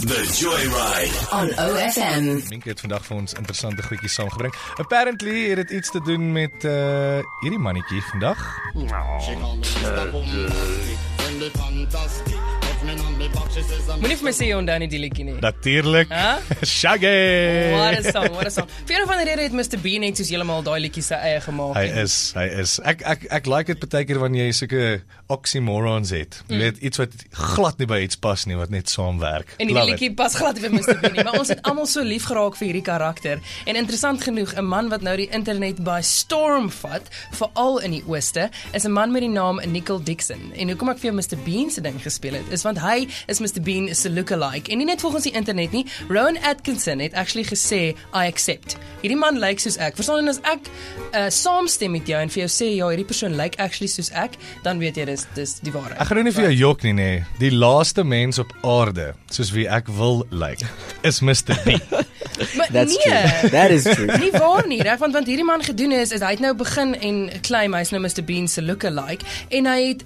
The Joyride on OFM. Minke het vandag vir ons interessante goedjies saamgebring. Apparently het dit iets te doen met hierdie mannetjie vandag. Moenie vir my sê jy onthou nie die liedjie nie. Natuurlik. Shaggy. What a song. Vir een van die rede het Mr. Bean net soos heeltemal daai liedjie sy eie gemaak. Hy is. Ek like dit baie keer wanneer jy sulke oxymorons het. Jy weet iets wat glad nie by iets pas nie, wat net saamwerk. En die liedjie pas glad nie by Mr. Bean nie, maar ons het almal so lief geraak vir hierdie karakter. En interessant genoeg, 'n man wat nou die internet by storm vat, veral in die ooste, is 'n man met die naam Nicole Dixon. En hoekom ek vir jou Mr. Bean se ding gespeel het, is want hy is Mr. Bean se lookalike. En nie net volgens die internet nie, Rowan Atkinson het actually gesê, I accept. Hierdie man lyk soos ek. Verstaan, en as ek saamstem met jou en vir jou sê, ja, hierdie persoon lyk actually soos ek, dan weet jy dis die waarheid. Ek gaan nou nie vir jou jok nie, nee. Die laaste mens op aarde, soos wie ek wil lyk, is Mr. Bean. Maar That's nee, true. That is true. nie waar nie, reg? Want hierdie man gedoen is hy het nou begin en claim hy's nou Mr. Bean se lookalike en hy het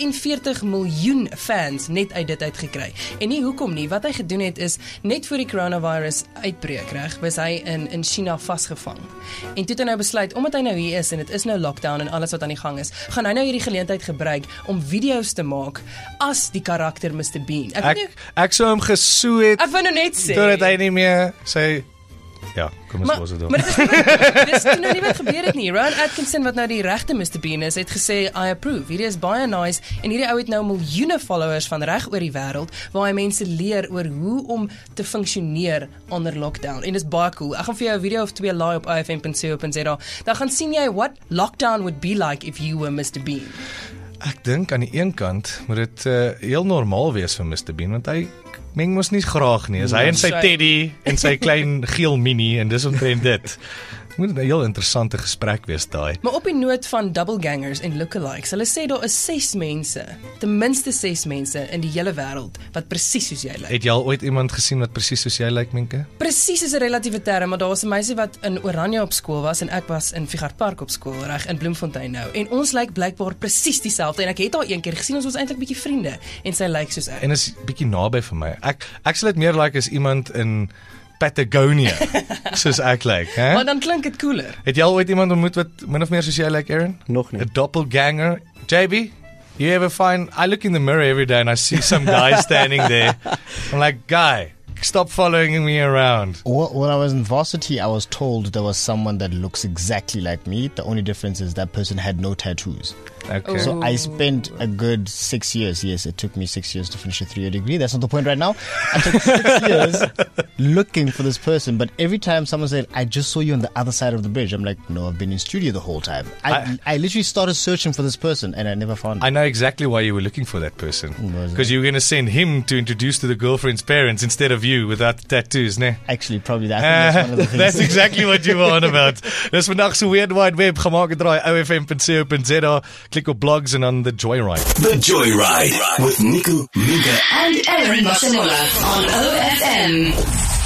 46 miljoen fans net uit dit uitgekry. En nie hoekom nie, wat hy gedoen het is net voor die coronavirus uitbreek, reg, was hy in China vasgevang. En toe het hy nou besluit, omdat hy nou hier is en dit is nou lockdown en alles wat aan die gang is, gaan hy nou hierdie geleentheid gebruik om video's te maak as die karakter Mr. Bean. Ek sou hom gesoe het. Ek wou nou net sê. Totdat hy nie meer sy ja, kom ons los dit op. Maar dit is nou nie wat gebeur het nie. Rowan Atkinson, wat nou die regte Mr. Bean is, het gesê, I approve. Hierdie is baie nice en hierdie ou het nou miljoene followers van reg oor die wêreld waar hy mense leer oor hoe om te funksioneer onder lockdown. En dis baie cool. Ek gaan vir jou 'n video of 2 laai op ofm.co.za. Dan gaan sien jy what lockdown would be like if you were Mr. Bean. Ek dink aan die een kant moet dit heel normaal wees vir Mr. Bean, want hy meng mos nie graag nie. Is hy en sy teddy en sy klein geel mini en dis omtrent dit. Moet 'n heel interessante gesprek wees daai. Maar op die noot van doublegangers en lookalikes, hulle sê daar is 6 mense, ten minste 6 mense in die hele wêreld wat presies soos jy lyk. Het jy al ooit iemand gesien wat presies soos jy lyk, Minke? Presies is 'n relatiewe term, maar daar was 'n meisie wat in Oranje op skool was en ek was in Figart Park op skool, reg in Bloemfontein nou. En ons lyk blykbaar presies dieselfde en ek het haar een keer gesien, ons was eintlik bietjie vriende en sy lyk soos ek. En is bietjie naby vir my. Ek sal dit meer like as iemand in Patagonia, soos ek lyk, hè? Maar dan klink dit cooler. Het jy al ooit iemand ontmoet wat min of meer soos jy lyk, Aaron? Nog nie. 'n doppelganger? JB, you ever find, I look in the mirror every day and I see some guy standing there. I'm like, guy, stop following me around. When I was in varsity, I was told there was someone that looks exactly like me. The only difference is that person had no tattoos. Okay. So I spent a good 6 years. Yes, it took me 6 years to finish a 3-year degree. That's not the point right now. I took 6 years looking for this person. But every time someone said, I just saw you on the other side of the bridge, I'm like, no, I've been in studio the whole time. I literally started searching for this person and I never found him. I know exactly why you were looking for that person. Was it? Because you were going to send him to introduce to the girlfriend's parents instead of you without the tattoos, ne? Actually, probably that. I think that's one of the things. That's exactly what you were on about. Dis vandag se Weird Wide Web gemaak en draai ofm.co.za. Klik op blogs en dan The Joyride. The Joyride with Nico, Minke And Aaron Barcelona on OFM.